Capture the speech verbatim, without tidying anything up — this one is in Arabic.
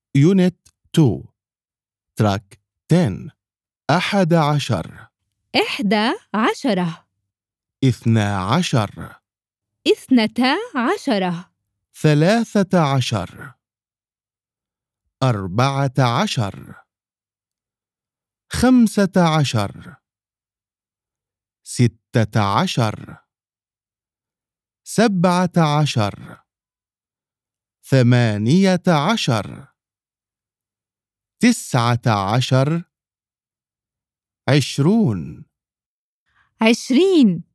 يونت تو تراك عشرة أحد عشر إحدى عشرة اثنا عشر اثنتا عشرة ثلاثة عشر أربعة عشر خمسة عشر ستة عشر سبعة عشر ثمانية عشر تسعة عشر عشرون عشرين